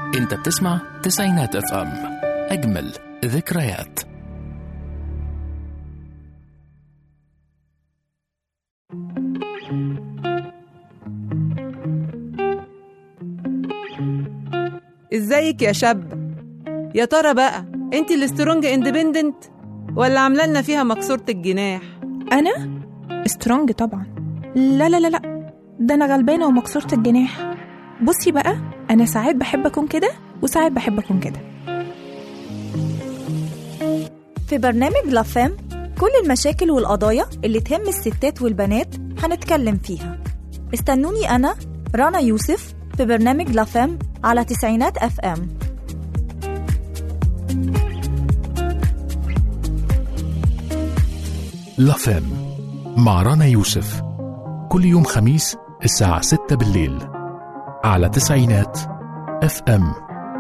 انت بتسمع تسعينات اف ام، اجمل ذكريات. ازيك يا شاب؟ يا ترى بقى انتي السترونج اندبندنت ولا عامله لنا فيها مكسوره الجناح؟ انا سترونج طبعا. لا لا لا لا، ده انا غلبانه ومكسوره الجناح. بصي بقى، انا ساعات بحب اكون كده وساعات بحب اكون كده. في برنامج لافام كل المشاكل والقضايا اللي تهم الستات والبنات هنتكلم فيها. استنوني أنا رنا يوسف في برنامج لافام على تسعينات اف ام. لافام مع رنا يوسف، كل يوم خميس الساعة 6 بالليل على تسعينات اف ام.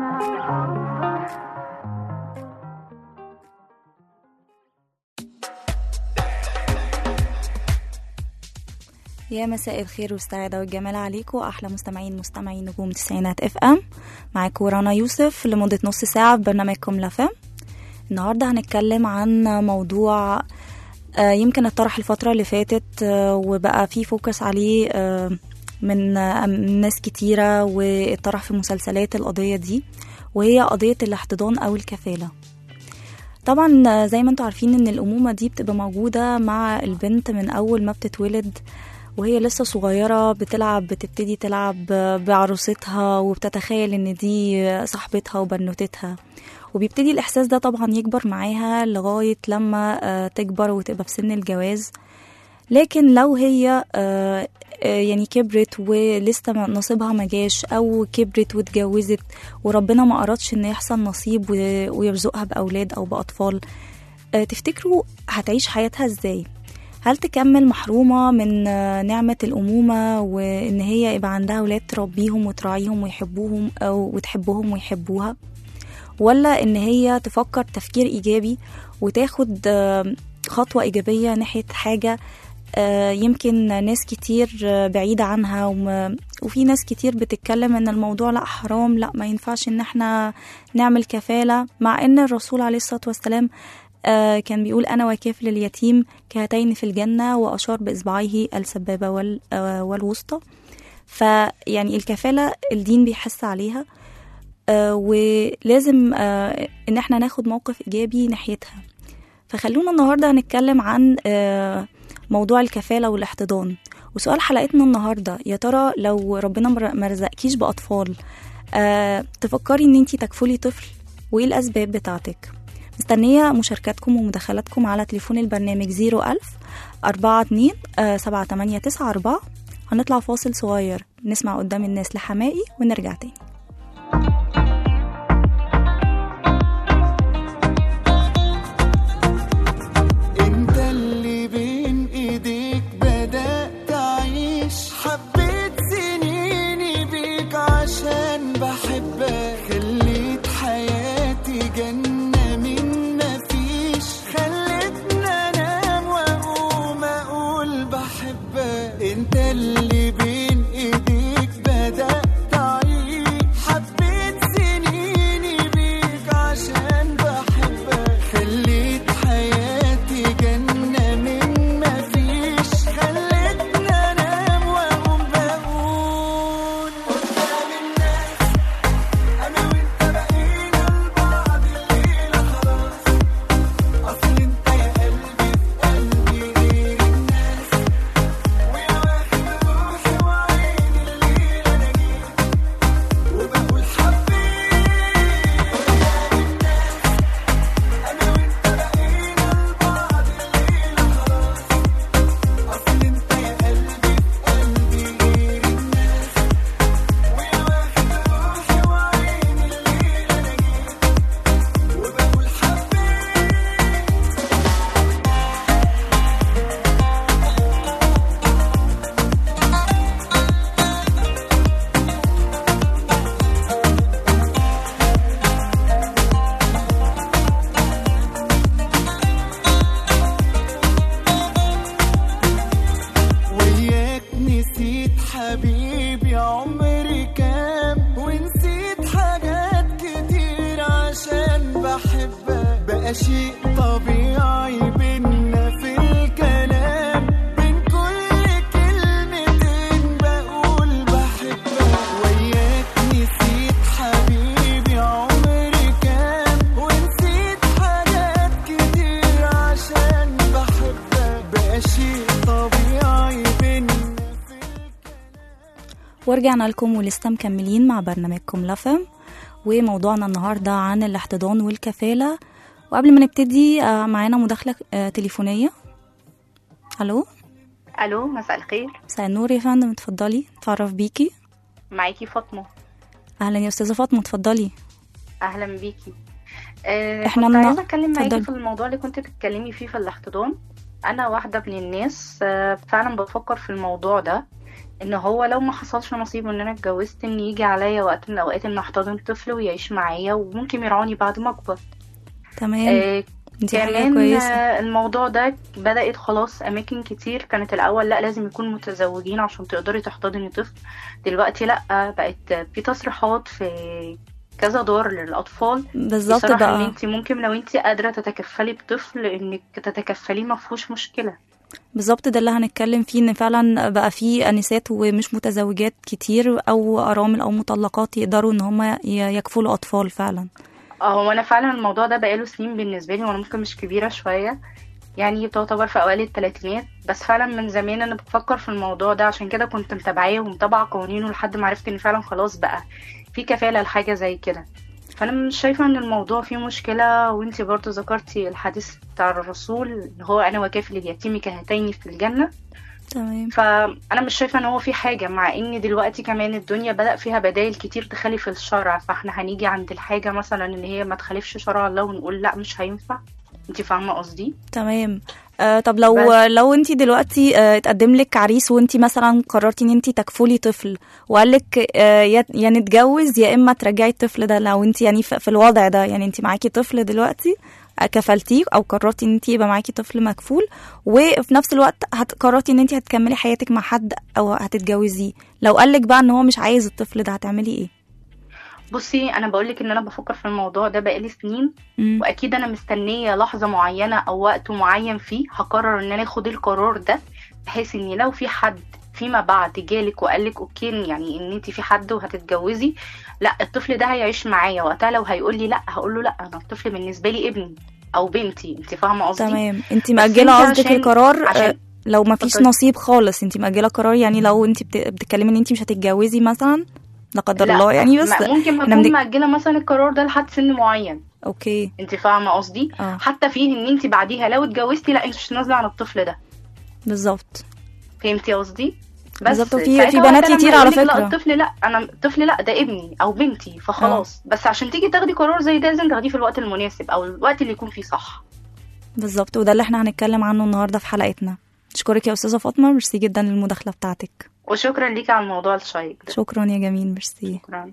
يا مساء الخير والسعادة والجمال عليكم أحلى مستمعين نجوم تسعينات اف ام. معاكم رنا يوسف لمدة نص ساعة في برنامجكم لافام. النهاردة هنتكلم عن موضوع يمكن اتطرح الفترة اللي فاتت وبقى فيه فوكس عليه من ناس كتيرة، واتطرح في مسلسلات القضية دي، وهي قضية الاحتضان أو الكفالة. طبعا زي ما انتوا عارفين ان الأمومة دي بتبقى موجودة مع البنت من أول ما بتتولد وهي لسه صغيرة، بتبتدي تلعب بعروستها وبتتخيل ان دي صاحبتها وبنوتتها، وبيبتدي الإحساس ده طبعا يكبر معاها لغاية لما تكبر وتبقى في سن الجواز. لكن لو هي يعني كبرت ولسه نصيبها مجاش، أو كبرت واتجوزت وربنا ما أردش إن يحصل نصيب ويرزقها بأولاد أو بأطفال، تفتكروا هتعيش حياتها إزاي؟ هل تكمل محرومة من نعمة الأمومة وإن هي يبقى عندها أولاد تربيهم وتراعيهم ويحبوهم أو وتحبهم ويحبوها، ولا إن هي تفكر تفكير إيجابي وتاخد خطوة إيجابية ناحية حاجة يمكن ناس كتير بعيدة عنها، وفي ناس كتير بتتكلم إن الموضوع لا حرام، لا ما ينفعش إن احنا نعمل كفالة، مع إن الرسول عليه الصلاة والسلام كان بيقول أنا وكافل اليتيم كهاتين في الجنة، وأشار بإصبعيه السبابة والوسطى. فيعني الكفالة الدين بيحس عليها، ولازم إن احنا ناخد موقف إيجابي ناحيتها. فخلونا النهاردة هنتكلم عن موضوع الكفالة والاحتضان. وسؤال حلقتنا النهاردة، يا ترى لو ربنا مرزقكيش بأطفال تفكري ان انتي تكفلي طفل، وايه الأسباب بتاعتك؟ مستنية مشاركاتكم ومداخلاتكم على تليفون البرنامج 01042-7894. هنطلع فاصل صغير نسمع قدام الناس لحمائي ونرجع تاني. حبيبي عمري كام ونسيت حاجات بقى شيء طبيعي بينا في الكلام، بين كل كلمتين بقول بحبك، وياك نسيت حبيبي عمري كام، ونسيت حاجات كتير عشان بحبك، بقى شيء طبيعي بينا في الكلام. ورجعنا لكم ولسه مكملين مع برنامجكم لفم، وموضوعنا النهاردة عن الاحتضان والكفالة. وقبل ما نبتدي معانا مداخلة تليفونية. ألو. الو، مساء الخير. مساء النور يا فندم، اتفضلي اتعرف بيكي. معاكي فاطمه. أهلا يا أستاذة فاطمة، اتفضلي. اهلا بيكي. إحنا كنت من- عايزه اتكلم معاكي اتفضلي. في الموضوع اللي كنت بتتكلمي فيه في الاحتضان. انا واحده من الناس فعلا بفكر في الموضوع ده، ان هو لو ما حصلش نصيب ان انا اتجوزت، ان يجي عليا وقت من الاوقات ان احتضن طفل ويعيش معايا وممكن يرعوني بعد ما اكبر. تمام. دي حاجة كمان كويسة. الموضوع ده بدأت خلاص أماكن كتير كانت الأول لا لازم يكونوا متزوجين عشان تقدري تحتضني طفل، دلوقتي لا، بقت في تصريحات في كذا دار للأطفال بالظبط بصراحة ان بقى. انت ممكن لو انت قادرة تتكفلي بطفل انك تتكفليه مفهوش مشكلة. بالظبط ده اللي هنتكلم فيه، ان فعلا بقى في انسات ومش متزوجات كتير او ارامل او مطلقات يقدروا ان هم يكفلوا اطفال فعلا. هو انا فعلا الموضوع ده بقاله سنين بالنسبة لي، وانا ممكن مش كبيرة شوية، يعني تعتبر في اوائل الثلاثينات، بس فعلا من زمان انا بفكر في الموضوع ده، عشان كده كنت متابعاه ومتابعة قوانينه لحد ما عرفت ان فعلا خلاص بقى في كفالة لحاجة زي كده. فانا مش شايفة ان الموضوع فيه مشكلة، وانتي برضو ذكرتي الحديث بتاع الرسول اللي هو انا وكافل اليتيم كهاتين في الجنة. تمام. فانا مش شايفة ان هو في حاجة، مع ان دلوقتي كمان الدنيا بدأ فيها بدائل كتير تخالف الشرع، فاحنا هنيجي عند الحاجة مثلا ان هي ما تخالفش شرع الله ونقول لا مش هينفع. انتي فاهمة قصدي؟ تمام. طب لو انت دلوقتي اتقدم لك عريس وانت مثلا قررتي ان انت تكفلي طفل وقال لك يا نتجوز يا اما ترجعي الطفل ده، لو انت يعني في الوضع ده، يعني انت معاكي طفل دلوقتي كفلتيه او قررتي ان انت يبقى معاكي طفل مكفول، وفي نفس الوقت قررتي ان انت هتكملي حياتك مع حد او هتتجوزيه، لو قال لك بقى ان هو مش عايز الطفل ده هتعملي ايه؟ بصي انا بقولك ان انا بفكر في الموضوع ده بقالي سنين، مم. واكيد انا مستنيه لحظه معينه او وقت معين فيه هقرر ان انا اخد القرار ده، بحيث ان لو في حد فيما بعد جالك وقالك اوكي يعني ان انت في حد وهتتجوزي، لا الطفل ده هيعيش معايا، وقتها لو هيقول لي لا هقول له لا، انا الطفل بالنسبه لي ابني او بنتي. انت فاهمه قصدي؟ تمام. انت بس مأجله انت قصدك القرار عشان لو ما فيش اتفضلي. نصيب خالص، انت مأجله قرار، يعني لو انت بتتكلمي ان انت مش هتتجوزي مثلا لا قدر لا، الله يعني، بس ممكن احنا اكون مأجله مثلا القرار ده لحد سن معين. اوكي. انت فاهمه قصدي؟ حتى فيه ان انت بعديها لو اتجوزتي لا انت مش نازله عن الطفل ده. بالظبط. فهمتي قصدي؟ بالظبط. في ساعتها بنات وقتها كتير لما على يقولك لا فكرة. الطفل لا، انا الطفل لا ده ابني او بنتي، فخلاص. بس عشان تيجي تاخدي قرار زي ده لازم تاخديه في الوقت المناسب او الوقت اللي يكون فيه صح. بالظبط، وده اللي احنا هنتكلم عنه النهارده في حلقتنا. اشكرك يا استاذه فاطمه، ميرسي جدا للمداخله بتاعتك. وشكرا ليكي على الموضوع الشيق ده. شكرا يا جميل، ميرسي. شكرا.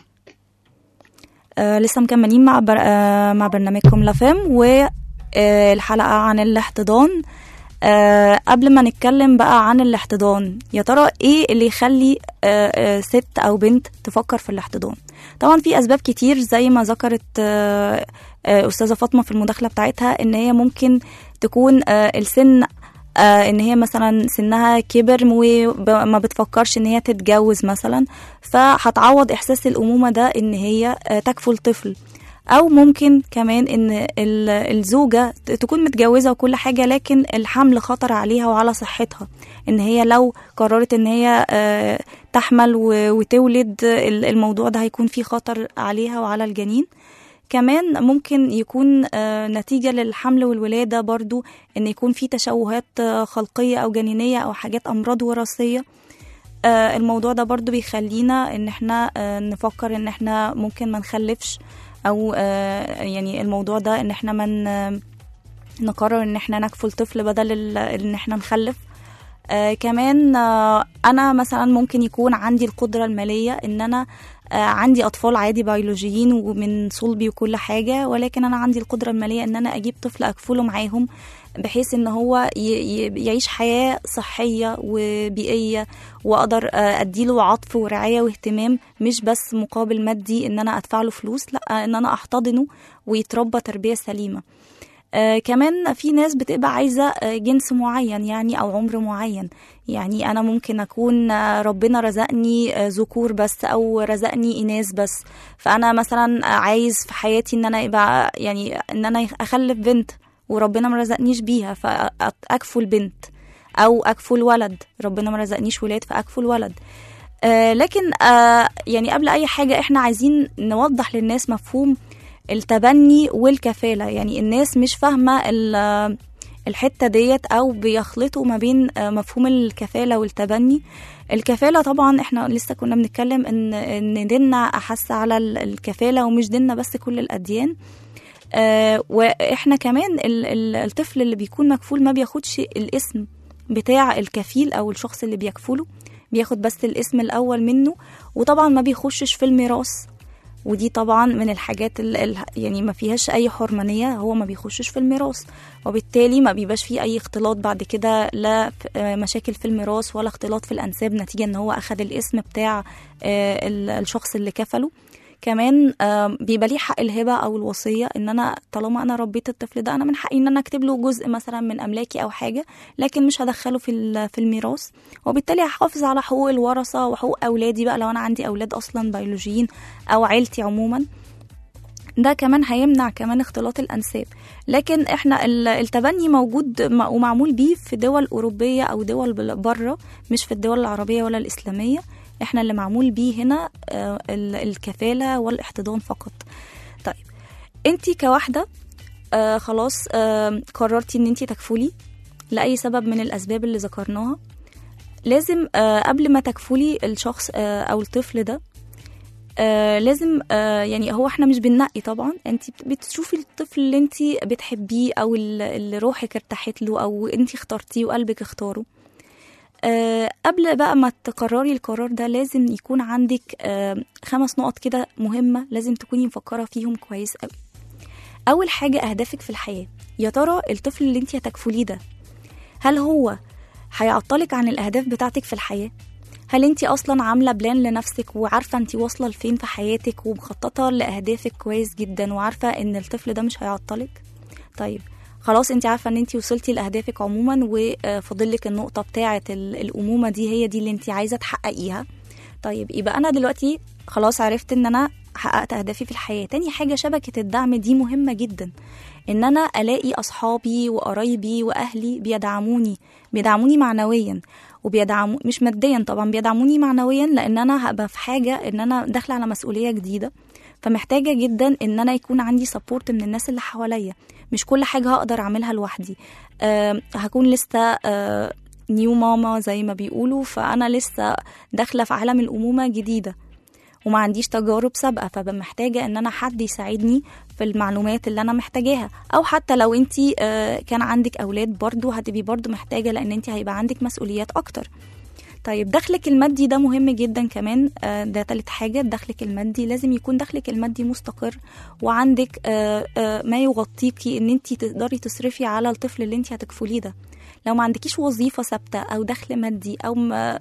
لسه مكملين مع برنامجكم لافم والحلقه عن الاحتضان. قبل ما نتكلم بقى عن الاحتضان، يا ترى ايه اللي يخلي ست او بنت تفكر في الاحتضان؟ طبعا في اسباب كتير زي ما ذكرت استاذه فاطمه في المداخله بتاعتها، ان هي ممكن تكون السن، ان هي مثلا سنها كبر وما بتفكرش ان هي تتجوز مثلا، فهتعوض احساس الامومه ده ان هي تكفل طفل. او ممكن كمان ان الزوجة تكون متجوزة وكل حاجة، لكن الحمل خطر عليها وعلى صحتها، ان هي لو قررت ان هي تحمل وتولد، الموضوع ده هيكون فيه خطر عليها وعلى الجنين. كمان ممكن يكون نتيجة للحمل والولادة برضو ان يكون فيه تشوهات خلقية او جنينية او حاجات امراض وراثية. الموضوع ده برضو بيخلينا ان احنا نفكر ان احنا ممكن ما نخلفش، او يعني الموضوع ده ان احنا من نقرر ان احنا نكفل طفل بدل ان احنا نخلف. كمان انا مثلا ممكن يكون عندي القدرة المالية ان انا عندي اطفال عادي بيولوجيين ومن صلبي وكل حاجة، ولكن انا عندي القدرة المالية ان انا اجيب طفل اكفله معاهم بحيث ان هو يعيش حياة صحية وبيئية، واقدر اديله عطف ورعاية واهتمام، مش بس مقابل مادي ان انا ادفع له فلوس، لا، ان انا احتضنه ويتربى تربية سليمة. كمان في ناس بتبقى عايزة جنس معين يعني أو عمر معين. يعني أنا ممكن أكون ربنا رزقني ذكور بس أو رزقني إناث بس، فأنا مثلا عايز في حياتي إن أنا يبقى يعني إن أنا أخلف بنت وربنا ما رزقنيش بيها فأكفل بنت، أو أكفل ولد ربنا ما رزقنيش ولاد فأكفل ولد. لكن يعني قبل أي حاجة إحنا عايزين نوضح للناس مفهوم التبني والكفالة. يعني الناس مش فاهمة الحتة ديت أو بيخلطوا ما بين مفهوم الكفالة والتبني. الكفالة طبعا احنا لسه كنا بنتكلم ان ديننا أحس على الكفالة، ومش ديننا بس، كل الأديان. واحنا كمان الطفل اللي بيكون مكفول ما بياخدش الاسم بتاع الكفيل أو الشخص اللي بيكفله، بياخد بس الاسم الأول منه، وطبعا ما بيخشش في الميراث. ودي طبعا من الحاجات يعني ما فيهاش اي حرمانيه، هو ما بيخشش في الميراث، وبالتالي ما بيبقاش فيه اي اختلاط بعد كده، لا مشاكل في الميراث ولا اختلاط في الانساب نتيجه ان هو اخذ الاسم بتاع الشخص اللي كفله. كمان بيبقى ليه حق الهبه او الوصيه، ان انا طالما انا ربيت الطفل ده انا من حقي ان انا اكتب له جزء مثلا من املاكي او حاجه، لكن مش هدخله في الميراث، وبالتالي هحافظ على حقوق الورثه وحقوق اولادي بقى لو انا عندي اولاد اصلا بيولوجيين او عيلتي عموما. ده كمان هيمنع كمان اختلاط الانساب. لكن احنا التبني موجود ومعمول بيه في دول اوروبيه او دول بره، مش في الدول العربيه ولا الاسلاميه. احنا اللي معمول بيه هنا الكفالة والاحتضان فقط. طيب انتي كواحدة خلاص قررتي ان انتي تكفلي لأي سبب من الأسباب اللي ذكرناها، لازم قبل ما تكفلي الشخص أو الطفل ده لازم يعني هو احنا مش بننقي طبعا، انتي بتشوفي الطفل اللي انتي بتحبيه أو اللي روحك ارتاحت له أو انتي اخترتيه وقلبك اختاره. قبل بقى ما تقرري القرار ده لازم يكون عندك 5 نقط كده مهمة لازم تكوني مفكرة فيهم كويس قوي. أول حاجة أهدافك في الحياة. يا ترى الطفل اللي انتي هتكفليه ده هل هو هيعطلك عن الأهداف بتاعتك في الحياة؟ هل انتي أصلا عاملة بلان لنفسك وعارفة انتي واصلة لفين في حياتك ومخططة لأهدافك كويس جدا وعارفة ان الطفل ده مش هيعطلك؟ طيب خلاص انت عارفه ان انت وصلتي لاهدافك عموما، وفاضلك النقطه بتاعه الامومه دي، هي دي اللي انت عايزه تحققيها. طيب يبقى انا دلوقتي خلاص عرفت ان انا حققت اهدافي في الحياه. تاني حاجه شبكه الدعم دي مهمه جدا، ان انا الاقي اصحابي وقرايبي واهلي بيدعموني معنويا، وبيدعموا مش ماديا طبعا، بيدعموني معنويا، لان انا هبقى في حاجه ان انا داخله على مسؤوليه جديده، فمحتاجه جدا ان انا يكون عندي سبورت من الناس اللي حواليا. مش كل حاجه هقدر اعملها لوحدي، هكون لسه نيو ماما زي ما بيقولوا، فانا لسه داخله في عالم الامومه جديده وما عنديش تجارب سابقه، فمحتاجه ان انا حد يساعدني في المعلومات اللي انا محتاجاها. او حتى لو انتي كان عندك اولاد برضو هتبقي برضو محتاجه، لان انتي هيبقى عندك مسؤوليات اكتر. طيب دخلك المادي ده مهم جدا كمان، ده تالت حاجة. دخلك المادي لازم يكون دخلك المادي مستقر، وعندك ما يغطيكي ان انتي تقدري تصرفي على الطفل اللي انتي هتكفليه ده. لو ما عندكيش وظيفة ثابتة او دخل مادي او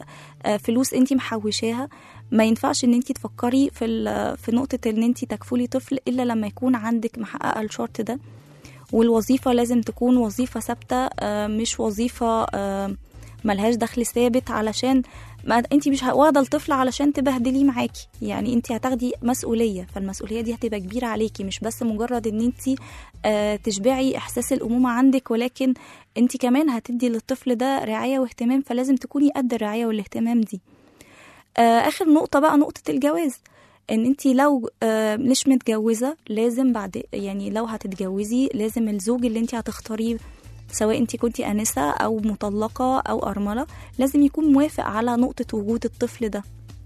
فلوس انتي محوشاها، ما ينفعش ان انتي تفكري في نقطة ان انتي تكفلي طفل الا لما يكون عندك محققة الشرط ده. والوظيفة لازم تكون وظيفة ثابتة، مش وظيفة ملهاش دخل ثابت، علشان ما انتي مش واخده الطفل علشان تبهدليه معاكي. يعني انتي هتاخدي مسؤوليه، فالمسؤوليه دي هتبقى كبيره عليكي، مش بس مجرد ان انتي تشبعي احساس الامومه عندك، ولكن انتي كمان هتدي للطفل ده رعايه واهتمام، فلازم تكوني قد الرعايه والاهتمام دي. اخر نقطه بقى نقطه الجواز، ان انتي لو مش متجوزه لازم بعد، يعني لو هتتجوزي لازم الزوج اللي انتي هتختاريه، سواء انتي كنتي آنسة أو مطلقة أو أرملة، لازم يكون موافق على نقطة وجود الطفل ده.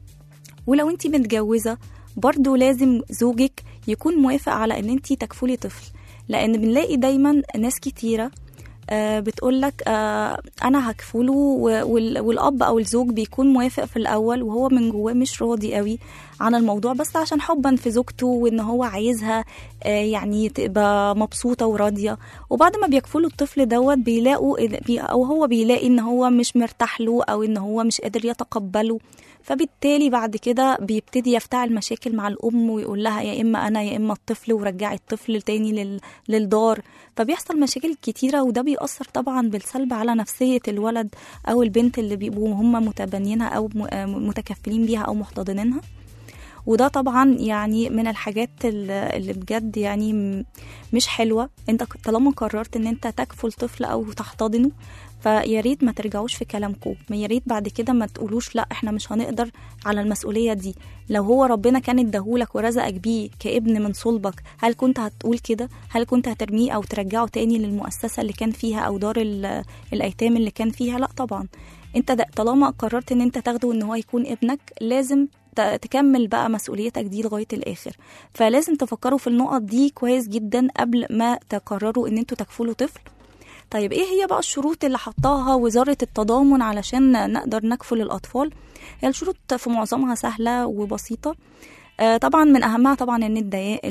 ولو انتي متجوزة برضو لازم زوجك يكون موافق على ان انتي تكفلي طفل، لأن بنلاقي دايما ناس كتيرة بتقولك انا هكفله، والاب او الزوج بيكون موافق في الاول وهو من جواه مش راضي قوي عن الموضوع، بس عشان حبا في زوجته وان هو عايزها يعني تبقى مبسوطه وراضيه. وبعد ما بيكفلوا الطفل دوت بيلاقوا او هو بيلاقي ان هو مش مرتاح له او ان هو مش قادر يتقبله، فبالتالي بعد كده بيبتدي يفتعل مشاكل مع الأم ويقول لها يا إما أنا يا إما الطفل، ورجعي الطفل تاني للدار. فبيحصل مشاكل كتيرة، وده بيأثر طبعا بالسلب على نفسية الولد أو البنت اللي بيبقوا هم متبنينها أو متكفلين بيها أو محتضنينها. وده طبعا يعني من الحاجات اللي بجد يعني مش حلوة. انت طالما قررت ان انت تكفل طفل او تحتضنه، فيا ريت ما ترجعوش في كلامكم، يا ريت بعد كده ما تقولوش لا احنا مش هنقدر على المسؤولية دي. لو هو ربنا كان اداهولك ورزقك بيه كابن من صلبك، هل كنت هتقول كده؟ هل كنت هترميه او ترجعه تاني للمؤسسة اللي كان فيها او دار الايتام اللي كان فيها؟ لا طبعا. انت طالما قررت ان انت تاخده ان هو يكون ابنك، لازم تكمل بقى مسؤوليتك دي لغاية الآخر. فلازم تفكروا في النقط دي كويس جدا قبل ما تقرروا ان انتوا تكفلوا طفل. طيب ايه هي بقى الشروط اللي حطاها وزارة التضامن علشان نقدر نكفل الأطفال؟ هي الشروط في معظمها سهلة وبسيطة. طبعا من أهمها طبعا ان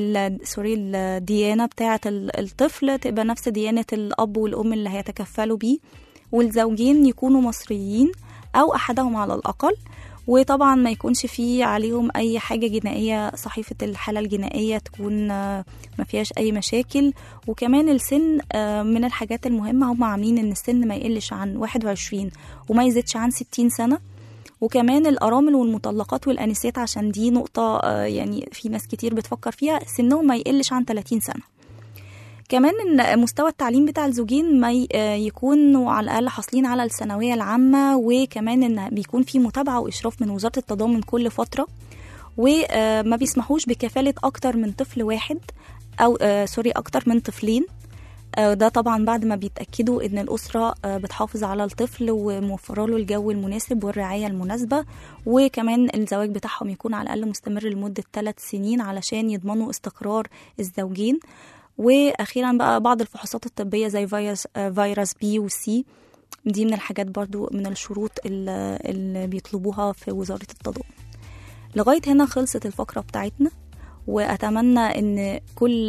الديانة بتاعة الطفل تبقى نفس ديانة الأب والأم اللي هيتكفلوا بيه، والزوجين يكونوا مصريين أو أحدهم على الأقل، وطبعا ما يكونش فيه عليهم أي حاجة جنائية، صحيفة الحالة الجنائية تكون ما فيهاش أي مشاكل. وكمان السن من الحاجات المهمة، هم عاملين إن السن ما يقلش عن 21 وما يزيدش عن 60 سنة. وكمان الأرامل والمطلقات والأنسات، عشان دي نقطة يعني في ناس كتير بتفكر فيها، سنهم ما يقلش عن 30 سنة. كمان ان مستوى التعليم بتاع الزوجين ما يكونوا على الاقل حاصلين على الثانويه العامه، وكمان ان بيكون في متابعه واشراف من وزاره التضامن كل فتره، وما بيسمحوش بكفاله اكتر من طفل واحد او اكتر من طفلين. ده طبعا بعد ما بيتاكدوا ان الاسره بتحافظ على الطفل وموفره له الجو المناسب والرعايه المناسبه. وكمان الزواج بتاعهم يكون على الاقل مستمر لمده 3 سنين علشان يضمنوا استقرار الزوجين. واخيرا بقى بعض الفحوصات الطبيه زي فيروس بي وسي، دي من الحاجات برضو من الشروط اللي بيطلبوها في وزاره التضامن. لغايه هنا خلصت الفقره بتاعتنا، واتمنى ان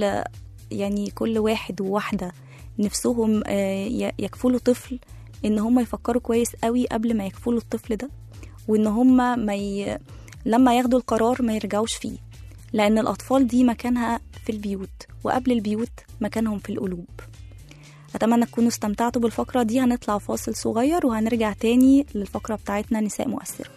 كل واحد وواحده نفسهم يكفلوا طفل، ان هم يفكروا كويس قوي قبل ما يكفلوا الطفل ده، وان هم لما ياخدوا القرار ما يرجعوش فيه، لان الاطفال دي مكانها في البيوت، وقبل البيوت مكانهم في القلوب. أتمنى تكونوا استمتعتوا بالفقرة دي. هنطلع فاصل صغير وهنرجع تاني للفقرة بتاعتنا نساء مؤثرات.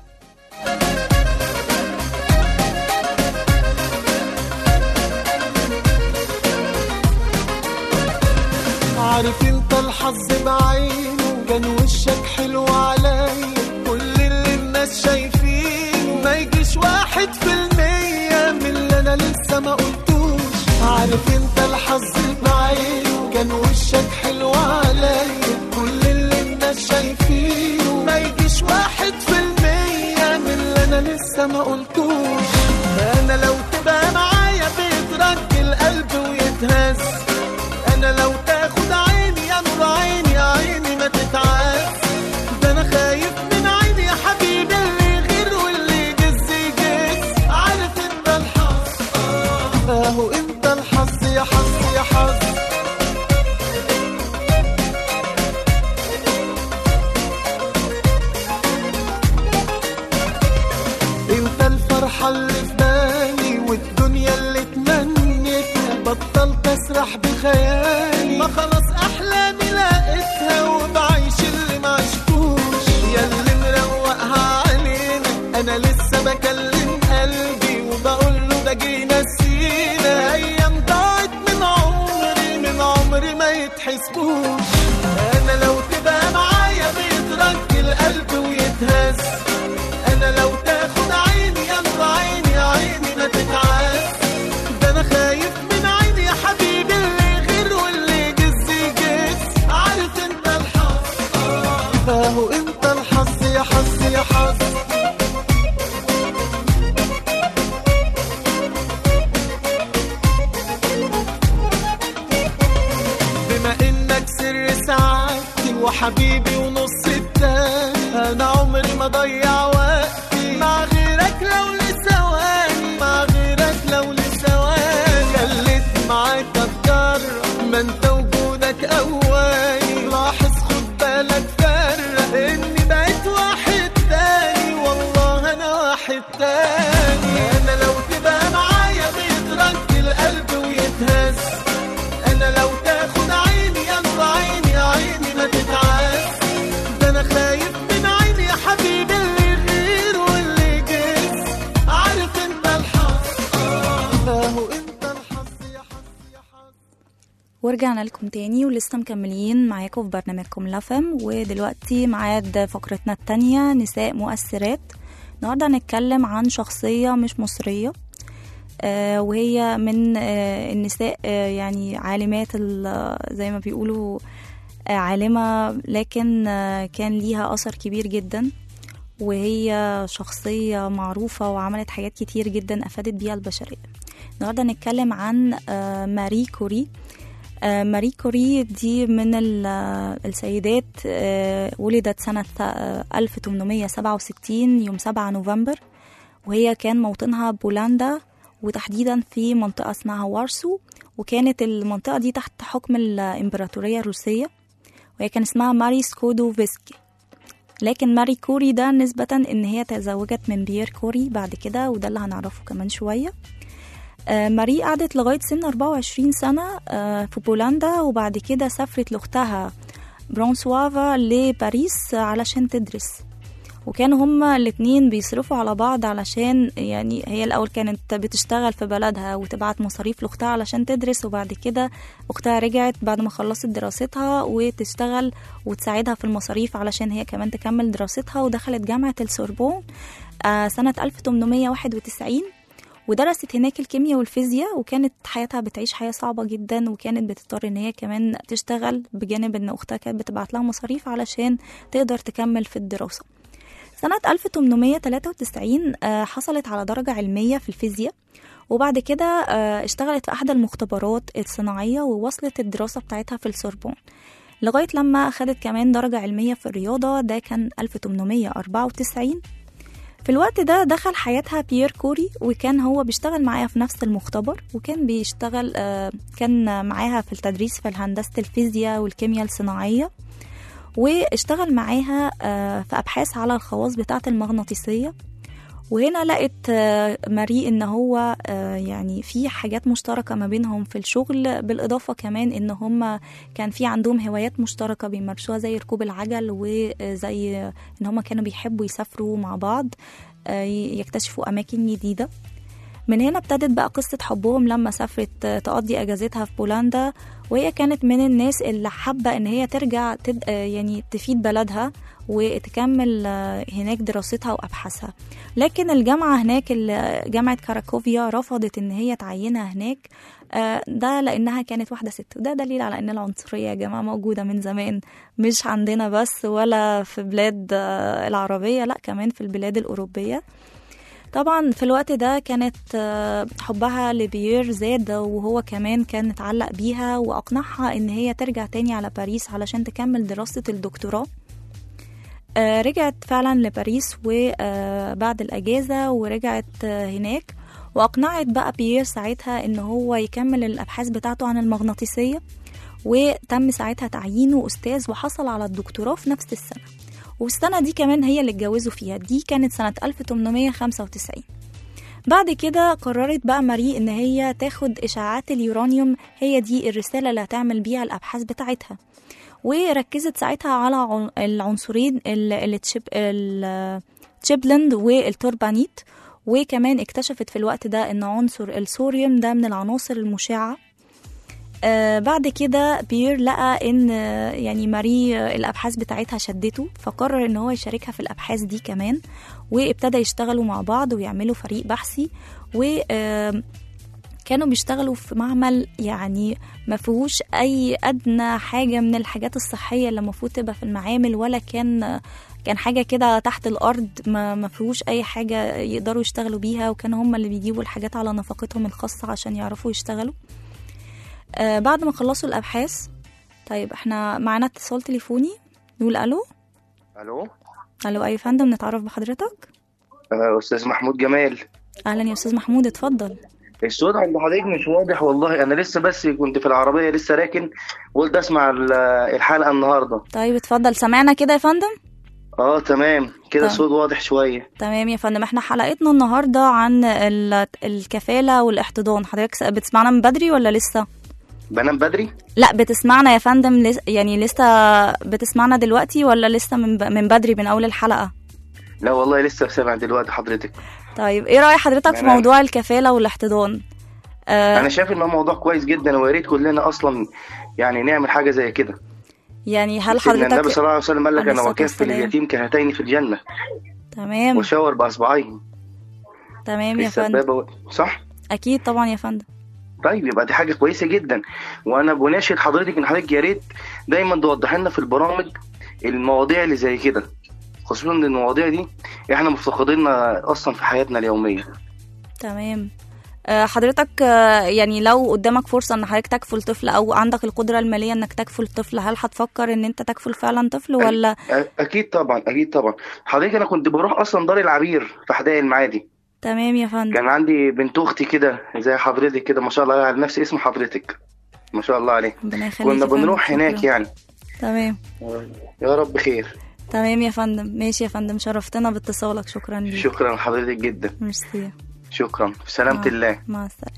عارف انت الحظ بعينه كان وشك حلو عليا، كل اللي الناس شايفينه ما يجيش 1% من اللي انا لسه ما قلتوش. عارف انت الحظ بعينه كان وشك حلو عليا، كل اللي الناس شايفينه ما يجيش 1% من اللي انا لسه ما قلتوش. انا لو تبقى معايا بيترك القلب ويتهز، انا لو تاخد عيني يا نور عيني يا عيني ما تتعز. ده انا خايف من عيني يا حبيبي اللي غير واللي يجز يجز. عارف انت الحظ اهو انت الحظ يا حظ يا حظ. انت الفرحة اللي في بالي والدنيا اللي تمنيتها، بطلت اسرح بخيالي ما خلاص احلامي لقيتها، وبعيش اللي ما عشتوش. يا اللي مروقها علينا انا لسه بكلم قلبي وبقول له ده جينا نسينا، ايام ضاعت من عمري ما يتحسبوش. انا لو تبقى معايا بيترك القلب ويتهز، انا لو تاخد عيني يا نور عيني يا عيني ما تتعز. ده انا خايف من عيني يا حبيبي اللي غير واللي يجز يجز. عارف انت الحظ اهو انت الحظ يا حظ يا حظ. حبيبي ونص التاني. انا عمري ما ضيع وقتي مع غيرك لو لثواني، مع غيرك لو لثواني. خليت معاك اتجرب، ما انت وجودك قواني. لاحظ خد بالك فرق اني بقيت واحد تاني، والله انا واحد تاني. انا لو تبقى معايا بيترك القلب ويتهز، انا لو تاخد عيني يلا عيني عيني ما تتعز. ده انا خايف من عيني يا حبيبي اللي غير واللي جز. عارف انت الحظ، اهو انت الحظ يا حظ يا حظ. ورجعنا لكم تاني ولسه مكملين معاكم في برنامجكم لافم. ودلوقتي معاد فقرتنا التانية، نساء مؤثرات. النهارده هنتكلم عن شخصية مش مصرية، وهي من النساء يعني عالمات زي ما بيقولوا عالمة، لكن كان ليها أثر كبير جدا، وهي شخصية معروفة وعملت حاجات كتير جدا أفادت بيها البشرية. النهارده هنتكلم عن ماري كوري. ماري كوري دي من السيدات، ولدت سنة 1867 يوم 7 نوفمبر، وهي كان موطنها بولندا، وتحديدا في منطقة اسمها وارسو. وكانت المنطقة دي تحت حكم الإمبراطورية الروسية، وهي كان اسمها ماري سكودوفسكي. لكن ماري كوري ده نسبة إن هي تزوجت من بيير كوري بعد كده، وده اللي هنعرفه كمان شوية. ماري قعدت لغاية سن 24 سنة في بولندا، وبعد كده سافرت لأختها برونسوافا لباريس علشان تدرس. وكانوا هما الاتنين بيصرفوا على بعض، علشان يعني هي الأول كانت بتشتغل في بلدها وتبعت مصاريف لأختها علشان تدرس، وبعد كده أختها رجعت بعد ما خلصت دراستها وتشتغل وتساعدها في المصاريف علشان هي كمان تكمل دراستها. ودخلت جامعة السوربون سنة 1891، ودرست هناك الكيمياء والفيزياء. وكانت حياتها بتعيش حياة صعبة جدا، وكانت بتضطر ان هي كمان تشتغل بجانب ان اختها كانت بتبعت لها مصاريف علشان تقدر تكمل في الدراسة. سنة 1893 حصلت على درجة علمية في الفيزياء، وبعد كده اشتغلت في أحد المختبرات الصناعية، ووصلت الدراسة بتاعتها في السوربون لغاية لما أخدت كمان درجة علمية في الرياضة. ده كان 1894. في الوقت ده دخل حياتها بيير كوري، وكان هو بيشتغل معاها في نفس المختبر، وكان بيشتغل كان معاها في التدريس في هندسة الفيزياء والكيمياء الصناعية، واشتغل معاها في أبحاث على الخواص بتاعة المغناطيسية. وهنا لقت ماري إن هو يعني في حاجات مشتركة ما بينهم في الشغل، بالإضافة كمان إن هم كان في عندهم هوايات مشتركة بيمارسوها زي ركوب العجل، وزي إن هم كانوا بيحبوا يسافروا مع بعض يكتشفوا أماكن جديدة. من هنا ابتدت بقى قصة حبهم لما سافرت تقضي أجازتها في بولندا، وهي كانت من الناس اللي حابة إن هي ترجع يعني تفيد بلدها وتكمل هناك دراستها وأبحاثها. لكن الجامعة هناك جامعة كاراكوفيا رفضت إن هي تعينها هناك، ده لأنها كانت واحدة ست. وده دليل على إن العنصرية يا جماعة موجودة من زمان، مش عندنا بس ولا في بلاد العربية، لا كمان في البلاد الأوروبية. طبعا في الوقت ده كانت حبها لبيير زاد، وهو كمان كان اتعلق بيها وأقنعها إن هي ترجع تاني على باريس علشان تكمل دراسة الدكتوراه. رجعت فعلا لباريس وبعد الأجازة ورجعت هناك، وأقنعت بقى بيير ساعتها إن هو يكمل الأبحاث بتاعته عن المغناطيسية، وتم ساعتها تعيينه أستاذ وحصل على الدكتوراه في نفس السنة. والسنة دي كمان هي اللي اتجوزوا فيها، دي كانت سنة 1895. بعد كده قررت بقى ماري إن هي تاخد إشعاعات اليورانيوم، هي دي الرسالة اللي هتعمل بيها الأبحاث بتاعتها. وركزت ساعتها على العنصرين التشيبلند والتوربانيت، وكمان اكتشفت في الوقت ده ان عنصر السوريوم ده من العناصر المشعة. بعد كده بيير لقى ان يعني ماري الابحاث بتاعتها شدته، فقرر ان هو يشاركها في الابحاث دي كمان، وابتدى يشتغلوا مع بعض ويعملوا فريق بحثي. كانوا بيشتغلوا في معمل يعني ما فيهوش اي ادنى حاجه من الحاجات الصحيه اللي المفروض تبقى في المعامل، ولا كان حاجه كده تحت الارض ما فيهوش اي حاجه يقدروا يشتغلوا بيها، وكانوا هم اللي بيجيبوا الحاجات على نفقتهم الخاصه عشان يعرفوا يشتغلوا. بعد ما خلصوا الابحاث، طيب احنا معنا اتصال تليفوني، نقول الو. الو. الو اي فندم، نتعرف بحضرتك. استاذ محمود جمال. اهلا يا استاذ محمود، اتفضل. الصوت عند حضرتك مش واضح والله، انا لسه بس كنت في العربيه لسه راكن، قلت اسمع الحلقه النهارده. طيب اتفضل، سمعنا كده يا فندم؟ تمام كده، طيب. الصوت واضح شويه. تمام يا فندم، احنا حلقتنا النهارده عن الكفاله والاحتضان. حضرتك بتسمعنا من بدري ولا لسه؟ بنام بدري؟ لا بتسمعنا يا فندم، يعني لسه بتسمعنا دلوقتي ولا لسه من بدري من اول الحلقه؟ لا والله لسه سامع دلوقتي حضرتك. طيب ايه رأي حضرتك في موضوع الكفالة والاحتضان؟ انا شايف ان هو موضوع كويس جدا، ويا ريت كلنا اصلا يعني نعمل حاجه زي كده. يعني هل حضرتك النبي صلى الله عليه وسلم قال لك انا وكافل اليتيم كهاتين في الجنه. تمام. وشاور باصبعيه. تمام يا فندم. صح؟ اكيد طبعا يا فندم. طيب يبقى دي حاجه كويسه جدا، وانا بناشد حضرتك ان حضرتك يا ريت دايما توضح لنا في البرامج المواضيع اللي زي كده، خصوصا ان المواضيع دي احنا مفتقدينها اصلا في حياتنا اليوميه. تمام. حضرتك يعني لو قدامك فرصه ان حضرتك تكفل طفل او عندك القدره الماليه انك تكفل طفل، هل هتفكر ان انت تكفل فعلا طفل ولا؟ اكيد طبعا، اكيد طبعا حضرتك. انا كنت بروح اصلا دار العبير في حدائق المعادي. تمام يا فندم. كان عندي بنت اختي كده زي حضرتك كده، ما شاء الله على نفس اسم حضرتك، ما شاء الله عليه. كنا بنروح هناك يعني. تمام. يا رب خير. تمام يا فندم، ماشي يا فندم، شرفتنا باتصالك، شكرا ليك. شكرا لحضرتك جدا. ميرسي. شكرا، في سلامة الله. مع السلامة.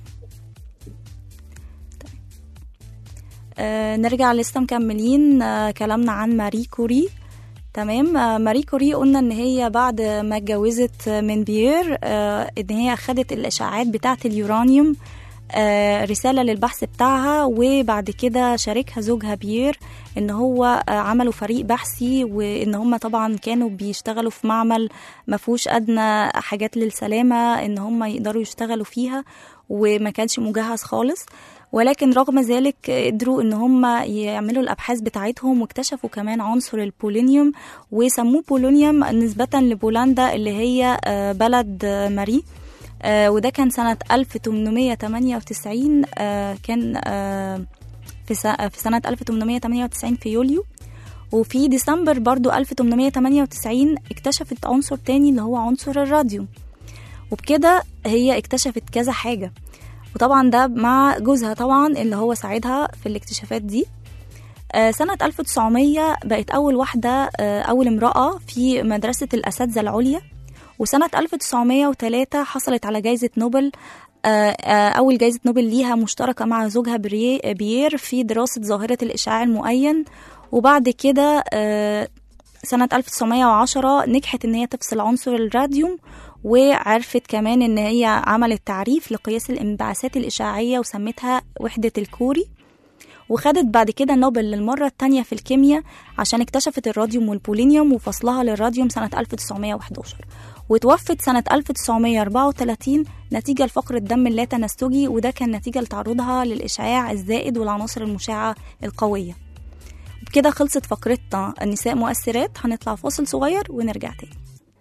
نرجع لسه مكملين كلامنا عن ماري كوري. تمام. ماري كوري قلنا ان هي بعد ما اتجوزت من بيير ان هي اخدت الاشعاعات بتاعه اليورانيوم رسالة للبحث بتاعها، وبعد كده شاركها زوجها بيير ان هو عملوا فريق بحثي، وان هم طبعا كانوا بيشتغلوا في معمل ما فيهوش ادنى حاجات للسلامة ان هم يقدروا يشتغلوا فيها، وما كانش مجهز خالص. ولكن رغم ذلك قدروا ان هم يعملوا الابحاث بتاعتهم، واكتشفوا كمان عنصر البولونيوم وسموه بولونيوم نسبة لبولندا اللي هي بلد ماري. وده كان سنة 1898. كان في سنة 1898 في يوليو. وفي ديسمبر برضو 1898 اكتشفت عنصر تاني اللي هو عنصر الراديوم. وبكده هي اكتشفت كذا حاجة، وطبعا ده مع جوزها طبعا اللي هو ساعدها في الاكتشافات دي. سنة 1900 بقت أول واحدة، أول امرأة في مدرسة الأساتذة العليا. وسنة 1903 حصلت على جائزة نوبل، أول جائزة نوبل ليها مشتركة مع زوجها بيير في دراسة ظاهرة الإشعاع المؤين. وبعد كده سنة 1910 نجحت إن هي تفصل عنصر الراديوم، وعرفت كمان إن هي عملت تعريف لقياس الانبعاثات الإشعاعية وسمتها وحدة الكوري. وخدت بعد كده نوبل للمرة الثانية في الكيمياء عشان اكتشفت الراديوم والبولينيوم وفصلها للراديوم سنة 1911. وتوفت سنة 1934 نتيجة لفقر الدم اللاتناسلجي، وده كان نتيجة لتعرضها للإشعاع الزائد والعناصر المشعة القوية. بكده خلصت فقرتنا النساء مؤثرات. هنطلع فاصل صغير ونرجع تاني.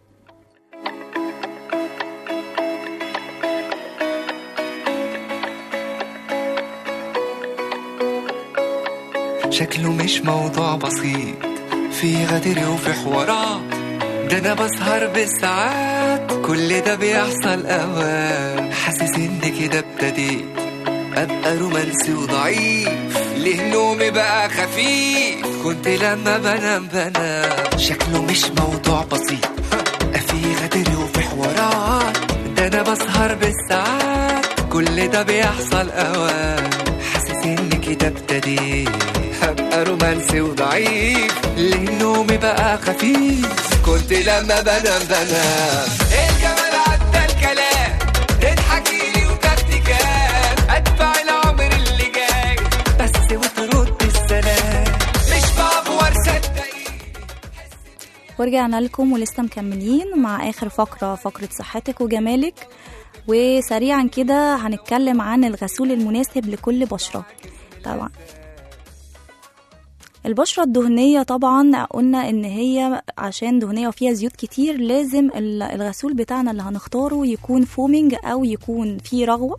شكله مش موضوع بسيط، في غدر وفي حوارات، ده انا بسهر بالساعات، كل ده بيحصل اوقات، حاسس ان كده ابتديت ابقى رومانسي وضعيف، ليه نومي بقى خفيف، كنت لما بنام شكله مش موضوع بسيط، في غدر وفي حوارات، ده انا بسهر بالساعات، كل ده بيحصل اوقات، حاسس ان كده ابتديت هبقى رومانسي وضعيف، ليه نومي بقى خفيف، كنت لما بنام الجمال عدى الكلام، تضحكيلي وتكتكات، ادفع العمر اللي جاي بس وترد السلام، مش بعبور صدقيني. ورجعنا لكم ولسه مكملين مع آخر فقرة صحتك وجمالك. وسريعا كده هنتكلم عن الغسول المناسب لكل بشرة. طبعا البشرة الدهنية طبعا قلنا ان هي عشان دهنية وفيها زيوت كتير لازم الغسول بتاعنا اللي هنختاره يكون فومينج او يكون فيه رغوة،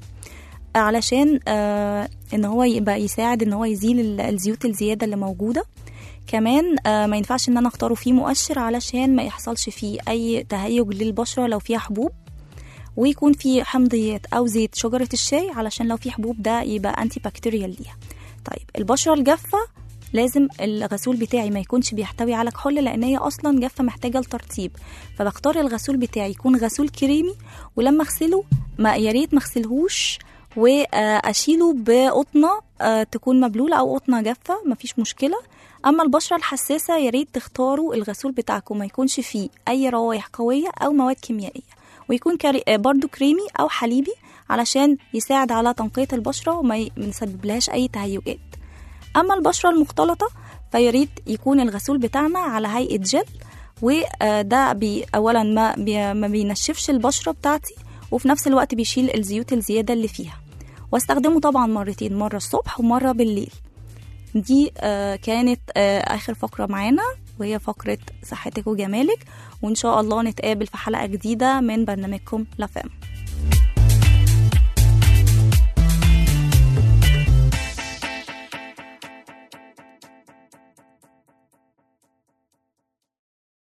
علشان ان هو يبقى يساعد ان هو يزيل الزيوت الزيادة اللي موجودة. كمان ما ينفعش ان انا اختاره فيه مؤشر علشان ما يحصلش فيه اي تهيج للبشرة لو فيها حبوب، ويكون فيه حمضيات او زيت شجرة الشاي علشان لو فيه حبوب ده يبقى انتي بكتيريال ليها. طيب البشرة الجافة لازم الغسول بتاعي ما يكونش بيحتوي على كحول، لان هي اصلا جافة محتاجة لترطيب، فبختار الغسول بتاعي يكون غسول كريمي، ولما اغسله يا ريت ما اغسلهوش واشيله بقطنة تكون مبلولة او قطنة جافة، مفيش مشكلة. اما البشرة الحساسة يا ريت تختاروا الغسول بتاعكم ما يكونش فيه اي روايح قوية او مواد كيميائية، ويكون برضو كريمي او حليبي علشان يساعد على تنقية البشرة وما يسبب لهاش اي تهيجات. اما البشرة المختلطة فياريت يكون الغسول بتاعنا على هيئة جل، وده اولا ما بينشفش البشرة بتاعتي، وفي نفس الوقت بيشيل الزيوت الزيادة اللي فيها. واستخدمه طبعا مرتين، مرة الصبح ومرة بالليل. دي كانت آخر فقرة معانا، وهي فقرة صحتك وجمالك، وإن شاء الله نتقابل في حلقة جديدة من برنامجكم لافام.